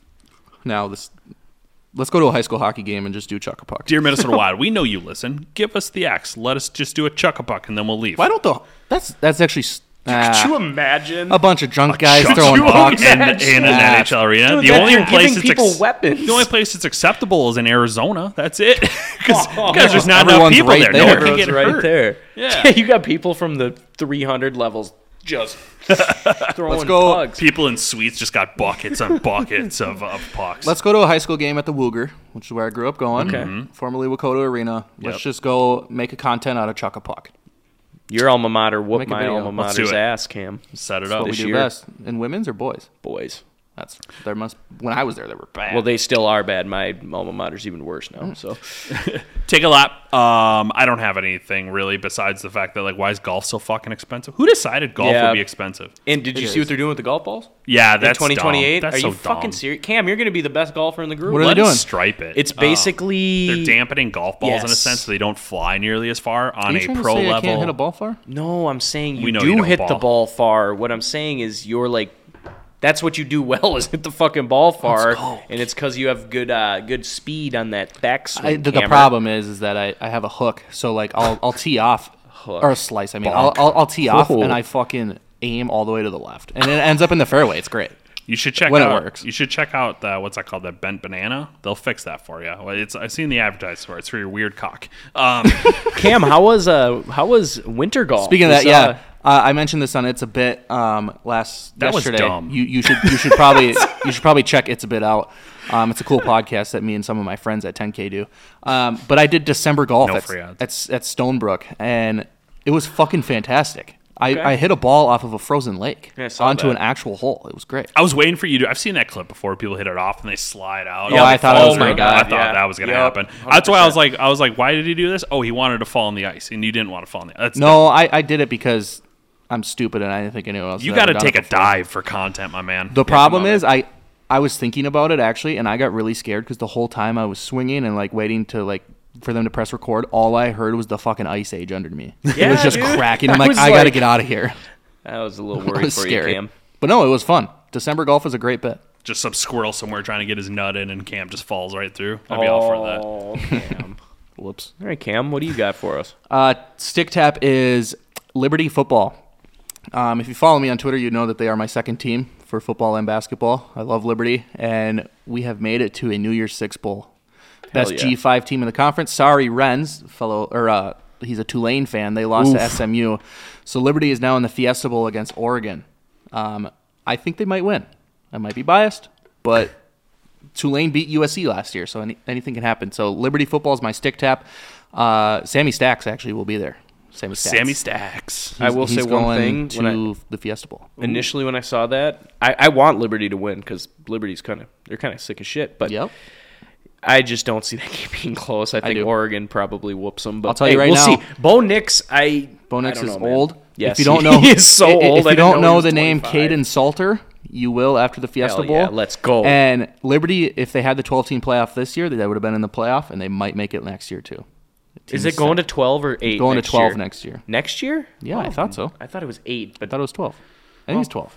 Now this. Let's go to a high school hockey game and just do chuck a puck. Dear Minnesota Wild, we know you listen. Give us the X. Let us just do a chuck a puck and then we'll leave. Why don't the? That's that's actually. s- Could you ah, imagine? a bunch of drunk guys Chuck throwing a puck pucks. in, in an Nah. N H L arena. Dude, the that- only you're place giving it's people ex- weapons. The only place it's acceptable is in Arizona. That's it. Because there's not enough Everyone's people right there. there. No one can Everyone's get right hurt. there. Yeah. You got people from the three hundred levels just throwing Let's go- pucks. People in suites just got buckets and buckets of, of pucks. Let's go to a high school game at the Wooger, which is where I grew up going. Okay. Mm-hmm. Formerly Wakoto Arena. Let's Yep. just go make a content out of chuck a puck. Your alma mater whooped Make a my video. alma Let's do mater's it. ass, Cam. set it That's up. what we this do year. best. In women's or boys? Boys. That's there must. When I was there, they were bad. Well, they still are bad. My alma mater's even worse now. So Take a lap. Um, I don't have anything really besides the fact that like, why is golf so fucking expensive? Who decided golf Yeah. would be expensive? And did you It see what is. they're doing with the golf balls? Yeah, In that's twenty twenty-eight? Dumb. That's Are so you fucking dumb. serious? Cam, you're going to be the best golfer in the group. What are Let they us doing? stripe it. It's Um, basically they're dampening golf balls in a Yes. sense so they don't fly nearly as far on Are you a trying to pro say I level. can't hit a ball far? No, I'm saying you We know do you don't hit the ball. ball far. What I'm saying is you're like that's what you do well is hit the fucking ball far, go. and it's because you have good uh, good speed on that backswing. I, the, the hammer. problem is, is that I, I have a hook, so like I'll I'll tee off or a slice. I mean, I'll, I'll I'll tee off Oh. and I fucking aim all the way to the left, and it ends up in the fairway. It's great. You should check When it out. works. You should check out the, what's that called? The bent banana. They'll fix that for you. Well, it's I've seen the advertised for it. It's for your weird cock. Um, Cam, how was uh how was winter golf? Speaking of We that, saw- yeah, uh, I mentioned this on It's a Bit um, last That was yesterday. dumb. You you should you should probably you should probably check It's a Bit out. Um, it's a cool podcast that me and some of my friends at ten K do. Um, but I did December golf No at, free ads. at at Stonebrook, and it was fucking fantastic. I, Okay. I hit a ball off of a frozen lake Yeah, I saw onto that. an actual hole. It was great. I was waiting for you to. I've seen that clip before. People hit it off and they slide out. Yeah, I They thought it fall was through. my I God, thought yeah. that was going to Yep, happen. one hundred That's why I was percent. like, I was like, why did he do this? Oh, he wanted to fall on the ice, and you didn't want to fall on the ice. That's No, I, I did it because I'm stupid and I didn't think anyone else. You had got to ever done take it a before. dive for content, my man. The problem come on, is, I I was thinking about it actually, and I got really scared because the whole time I was swinging and like waiting to like for them to press record, all I heard was the fucking ice age under me. it Yeah, was just dude. cracking. I'm I like, was I gotta like- get out of here. I was a little It worried was for scary, you, Cam. but no, it was fun. December golf is a great bet. Just some squirrel somewhere trying to get his nut in, and Cam just falls right through. I'd be all for that. Oh, Cam. Whoops. All right, Cam, what do you got for us? Uh, Stick Tap is Liberty football. Um, if you follow me on Twitter, you know that they are my second team for football and basketball. I love Liberty, and we have made it to a New Year's Six bowl. Best yeah. G five team in the conference. Sorry, Renz, fellow, or uh, he's a Tulane fan. They lost to S M U, so Liberty is now in the Fiesta Bowl against Oregon. Um, I think they might win. I might be biased, but Tulane beat U S C last year, so any, anything can happen. So Liberty football is my Stick Tap. Uh, Sammy Stacks actually will be there. Sammy Stacks. Sammy Stacks. I will He's say one going thing. When I, to the Fiesta Bowl. initially, when I saw that, I, I want Liberty to win because Liberty's kind of they're kind of sick as shit. But Yep. I just don't see that game being close. I think do. Oregon probably whoops them. But I'll tell you hey, right we'll now- see. Bo Nix, I Bo I Nix don't is know, man. old. Yes, if you don't know, he is so i- old. If I you didn't don't know he know was the name twenty-five. Caden Salter, you will after the Fiesta Hell Bowl. yeah, let's go. And Liberty, if they had the twelve-team playoff this year, they would have been in the playoff, and they might make it next year too. The Is team's it going set. to twelve or eight? going to next twelve year? next year? Next year? Yeah, I thought so. I thought it was eight, I but thought it was twelve. I think it's twelve.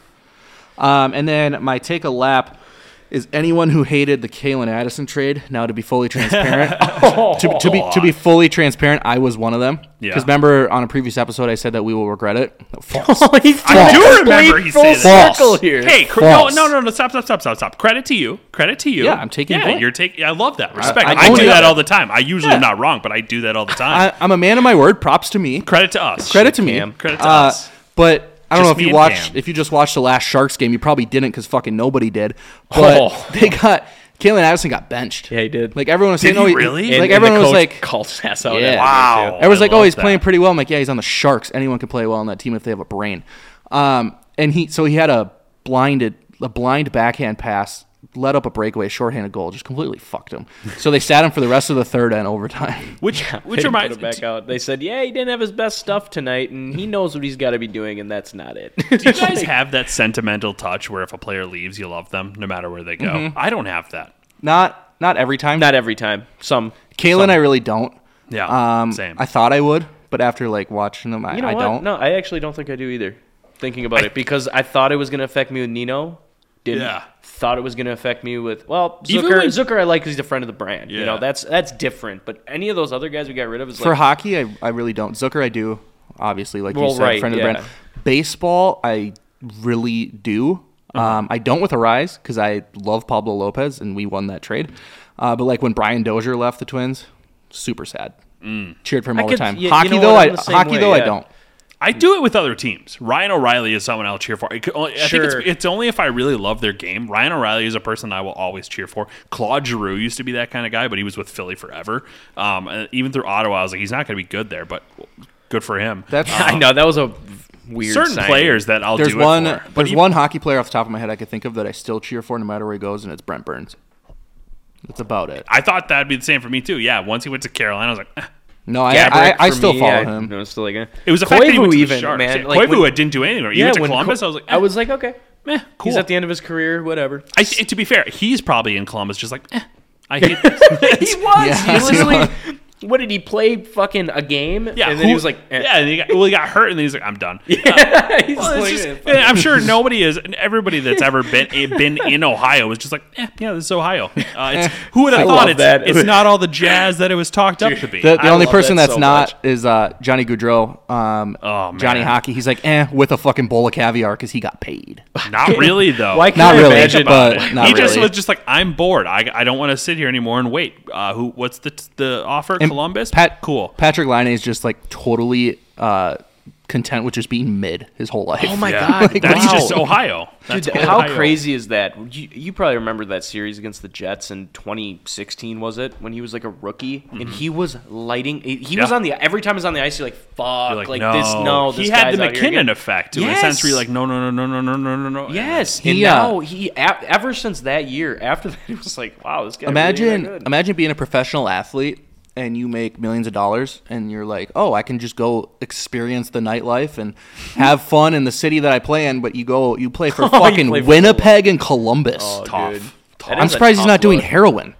Um, and then my take a lap is anyone who hated the Kalen Addison trade. Now, to be fully transparent, to, to be to be fully transparent, I was one of them. Yeah. Because remember on a previous episode, I said that we will regret it. False. I do remember he full said that. circle here. Hey, cr- no, False. no, no, no! Stop, stop, stop, stop, stop! Credit to you. Credit to you. Yeah, I'm taking Yeah, blame. you're taking. I love that. Respect. I I, own do it. that all the time. I usually am Yeah. not wrong, but I do that all the time. I, I'm a man of my word. Props to me. Credit to us. Credit to me. Cam. Credit to Uh, us. But I don't Just know if me you and watched Cam. if you just watched the last Sharks game. You probably didn't because fucking nobody did. But Oh. they got Kalen Addison got benched. Yeah, he did. Like everyone was Did saying, he oh, really? Like And- and everyone the was coach like, called his ass out. Yeah. after, Wow. too. everyone's I like, oh, love he's that. playing pretty well. I'm like, yeah, he's on the Sharks. Anyone can play well on that team if they have a brain. Um, and he so he had a blinded a blind backhand pass, let up a breakaway, shorthanded goal, just completely fucked him. So they sat him for the rest of the third and overtime. Which, which They reminds put him back out. They said, yeah, he didn't have his best stuff tonight, and he knows what he's got to be doing, and that's not it. Do you guys have that sentimental touch where if a player leaves, you love them no matter where they go? Mm-hmm. I don't have that. Not not every time. Not every time. Some. Kalen, I really don't. Yeah, Um, same. I thought I would, but after like watching them, I, You know I what? don't. No, I actually don't think I do either. Thinking about it, because I thought it was going to affect me with Nino. Didn't. Yeah. Thought it was going to affect me with, well, Even Zucker. when- Zucker I like because he's a friend of the brand. You Yeah. know, that's that's different. But any of those other guys we got rid of is For like, hockey, I, I really don't. Zucker, I do. Obviously, like Well, you said, right, friend of the yeah. brand. Baseball, I really do. Uh-huh. Um, I don't with Arise because I love Pablo Lopez and we won that trade. Uh, but like when Brian Dozier left the Twins, super sad. Cheered for him I all could- the time. y- you hockey know though, what? I I'm the same hockey way, though I yeah. don't. I do it with other teams. Ryan O'Reilly is someone I'll cheer for. It could only, I think Sure. it's, it's only if I really love their game. Ryan O'Reilly is a person I will always cheer for. Claude Giroux used to be that kind of guy, but he was with Philly forever. Um, and even through Ottawa, I was like, he's not going to be good there, but good for him. That's I know that was a weird. Certain signing. players that I'll there's do one. it for. But There's even- one hockey player off the top of my head I could think of that I still cheer for no matter where he goes, and it's Brent Burns. That's about it. I thought that'd be the same for me too. Yeah, once he went to Carolina, I was like, eh. No, I Gabrick I, I for still me, follow I- him. No, it's still like, eh. it was the fact that he Koivu went to the even, Sharks. man. Yeah, Like, Koivu when- didn't do anything. He Yeah, went to when Columbus. Co- I was like, eh, I was like, okay, eh, cool. he's at the end of his career, whatever. I, to be fair, he's probably in Columbus, just like, eh, I hate this. He was. Yeah. He literally. What did he play? Fucking a game? Yeah, and then who- he was like, eh. yeah, and he got, well, he got hurt, and then he's like, I'm done. He's Well, it's like, just- eh, fuck and I'm sure nobody is, and everybody that's ever been been in Ohio is just like, eh, yeah, this is Ohio. Uh, it's, who would have I thought love it's, that. it's not all the jazz that it was talked up to be? The, the I only love person that that's so not much. is uh, Johnny Gaudreau. Um, Oh, man. Johnny Hockey. He's like, eh, with a fucking bowl of caviar because he got paid. Not really, though. Why can't Not I really, imagine? but not he just really. was just like, I'm bored. I, I don't want to sit here anymore and wait. Uh, who? What's the the offer? And Columbus. Pat, cool. Patrick Laine is just like totally uh, content with just being mid his whole life. Oh my Yeah. god, Like, That's wow. just Ohio. That's Dude, how Ohio. crazy is that? You, you probably remember that series against the Jets in twenty sixteen, was it? When he was like a rookie and he was lighting. He, he was Yeah. on the every time he's on the ice, you're like, "Fuck!" You're Like, like, this, no. This he had guy's the out here McKinnon again. effect to it, in a sense where you're like, no, no, no, no, no, no, no, no, no. Yes, He, and uh, now he a- ever since that year, after that, it was like, wow, this guy. imagine, really that good. imagine being a professional athlete and you make millions of dollars and you're like, oh, I can just go experience the nightlife and have fun in the city that I play in. But you go, you play for you fucking play for Winnipeg and Columbus. Oh, Tough. dude. Tough. That I'm is a surprised he's tough not doing look. heroin.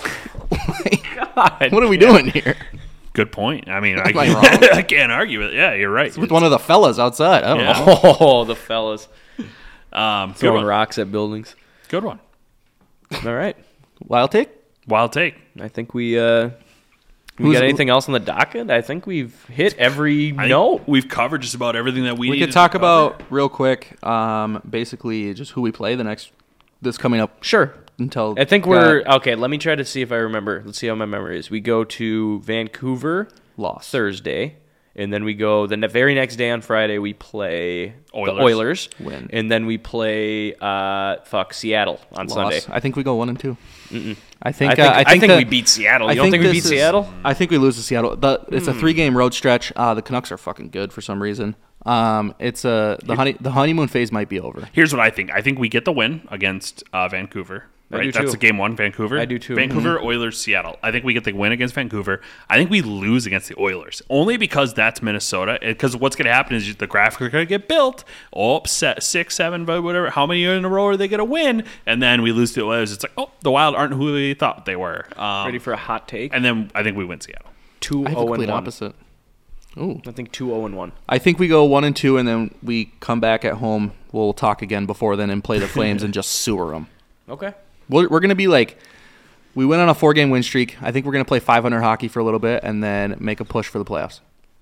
God, What are we yeah. doing here? Good point. I mean, I I can't, I can't argue with it. Yeah, you're right. With one of the fellas outside. I don't Yeah. know. Oh, the fellas Um, good throwing one. rocks at buildings. Good one. All right, Wild take? Wild take. I think we. uh We Who's- got anything else on the docket? I think we've hit every I think note. we've covered just about everything that we. We needed could talk to cover. about real quick, um, basically just who we play the next, this coming up Sure. until. I think uh, we're okay. Let me try to see if I remember. Let's see how my memory is. We go to Vancouver lost. Thursday, and then we go the ne- very next day on Friday. We play Oilers. the Oilers, Win. and then we play uh, fuck Seattle on Loss. Sunday. I think we go one and two. I think. I think, uh, I I think, think, that- we beat Seattle. I You don't think we this beat is- Seattle? I think we lose to Seattle. The, it's a three-game road stretch. Uh, the Canucks are fucking good for some reason. Um, it's a the honey the honeymoon phase might be over. Here's what I think. I think we get the win against uh, Vancouver. I right? do That's too. the game one, Vancouver. I do too. Vancouver, Oilers, Seattle. I think we get the win against Vancouver. I think we lose against the Oilers only because that's Minnesota. Because what's going to happen is the graphics are going to get built. Oh, set, six, seven, whatever. How many in a row are they going to win? And then we lose to the Oilers. It's like, oh, the Wild aren't who we thought they were. Um, Ready for a hot take? and then I think we win Seattle. two I have the oh and complete one. opposite. Ooh. I think two oh and one. I think we go one and two, and then we come back at home. We'll talk again before then and play the Flames and just sewer them. Okay. We're, we're going to be like, we went on a four-game win streak. I think we're going to play five hundred hockey for a little bit and then make a push for the playoffs.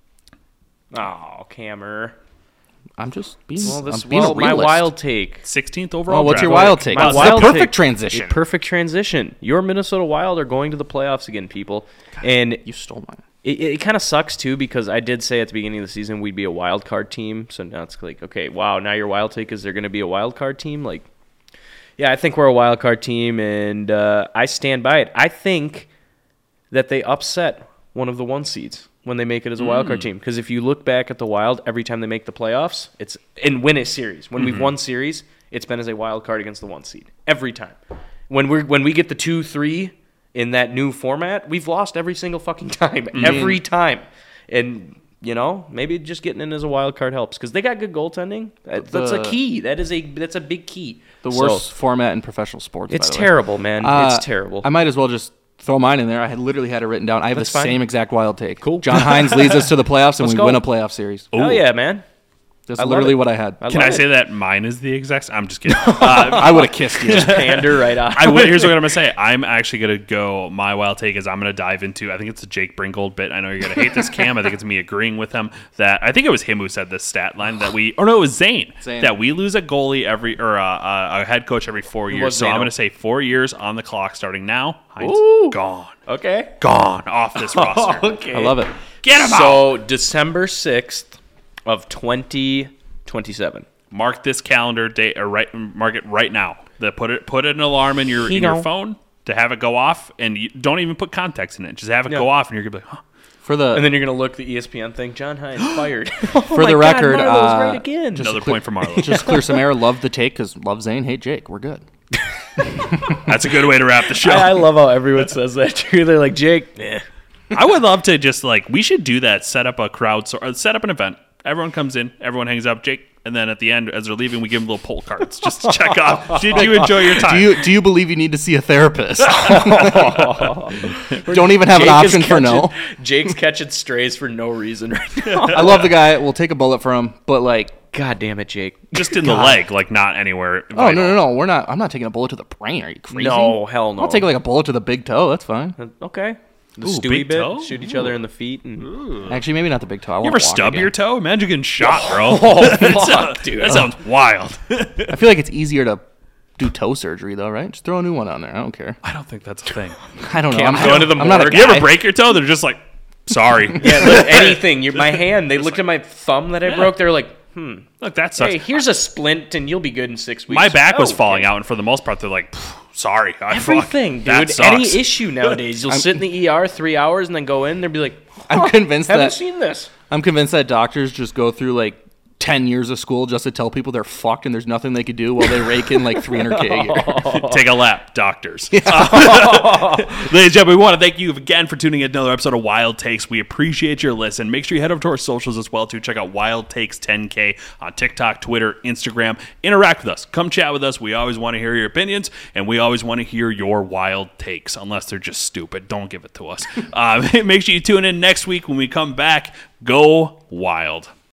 Oh, Cammer. I'm just being, Well, this I'm being well, a my realist. wild take. sixteenth overall. Oh, what's your draft. wild take? My It's wild the perfect take- transition. Perfect transition. Your Minnesota Wild are going to the playoffs again, people. And You stole mine. it, it kind of sucks, too, because I did say at the beginning of the season we'd be a wild card team. So now it's like, okay, wow, now your wild take is they're going to be a wild card team? Like, yeah, I think we're a wild card team, and uh, I stand by it. I think that they upset one of the one seeds when they make it as a wild card team. Because if you look back at the Wild, every time they make the playoffs, it's and win a series. When we've won series, it's been as a wild card against the one seed every time. When we when we get the two three in that new format, we've lost every single fucking time, every time. And you know, maybe just getting in as a wild card helps because they got good goaltending. That, that's a The- key. That is a that's a big key. The So, worst format in professional sports. it's by the way. terrible, man. Uh, it's terrible. I might as well just throw mine in there. I had literally had it written down. I have That's the fine. same exact wild take. Cool. John Hines leads us to the playoffs, and Let's we go. win a playoff series. Oh yeah, man. That's I love literally it. what I had. I Can love I it. say that mine is the exact? I'm just kidding. Uh, I would have kissed you. Pander right off. I would, here's what I'm gonna say. I'm actually gonna go. My wild take is I'm gonna dive into. I think it's a Jake Bringold bit. I know you're gonna hate this, Cam. I think it's me agreeing with him that I think it was him who said this stat line that we. Or no, it was Zane. Zane. That we lose a goalie every or a, a head coach every four years. was So I'm Zano. gonna say four years on the clock starting now. Hines Ooh. gone, Okay. gone off this roster. Okay. I love it. Get him out. So December sixth of twenty twenty-seven. Mark this calendar date or right. Mark it right now. The put it put an alarm in your You in your know. phone to have it go off, and you don't even put context in it. Just have it Yeah. go off, and you're gonna be like, huh. For the And then you're gonna look the E S P N thing. John Hines fired. oh For my the record, God, Marlowe's uh, right again. Another point for Marlo. just clear some air. Love the take because love Zane, hate Jake. We're good. That's a good way to wrap the show. I, I love how everyone says that too. They're like Jake. Nah. I would love to just like we should do that. Set up a crowd, so, uh, set up an event. Everyone comes in, everyone hangs up, Jake, and then at the end, as they're leaving, we give them little poll cards just to check off. Did you enjoy your time? Do you do you believe you need to see a therapist? Don't even have an Jake is option for no. catching- Jake's catching strays for no reason right now. I love the guy. We'll take a bullet for him, but like, God damn it, Jake. Just in the leg, like not anywhere. oh vital. no, no, no, we're not. I'm not taking a bullet to the brain. Are you crazy? No, hell no. I'll take like a bullet to the big toe. That's fine. Okay. The Ooh, Stewie big bit. toe? Shoot each other in the feet. And Actually, maybe not the big toe. I You won't ever walk stub again. your toe? Imagine getting shot, bro. Oh, that, fuck, sounds, dude. that sounds wild. I feel like it's easier to do toe surgery though, right? Just throw a new one on there. I don't care. I don't think that's a thing. I don't know. Okay, I'm I'm going to the I'm not a morgue. You ever guy. break your toe? They're just like, sorry. Yeah, look, anything. Your, my hand. They looked at my thumb that I broke. They're like, hmm. Look, that sucks. Hey, here's a splint, and you'll be good in six weeks. My back was Oh, falling okay. out, and for the most part, they're like, sorry. I Everything, fuck, that dude. sucks. Any issue nowadays, you'll sit in the E R three hours and then go in. They'll be like, I'm convinced haven't that seen this. I'm convinced that doctors just go through like ten years of school just to tell people they're fucked and there's nothing they could do while they rake in like three hundred K a year. Take a lap, doctors. Ladies and gentlemen, we want to thank you again for tuning in to another episode of Wild Takes. We appreciate your listen. Make sure you head over to our socials as well, too. Check out Wild Takes ten K on TikTok, Twitter, Instagram. Interact with us. Come chat with us. We always want to hear your opinions, and we always want to hear your wild takes, unless they're just stupid. Don't give it to us. uh, make sure you tune in next week when we come back. Go Wild.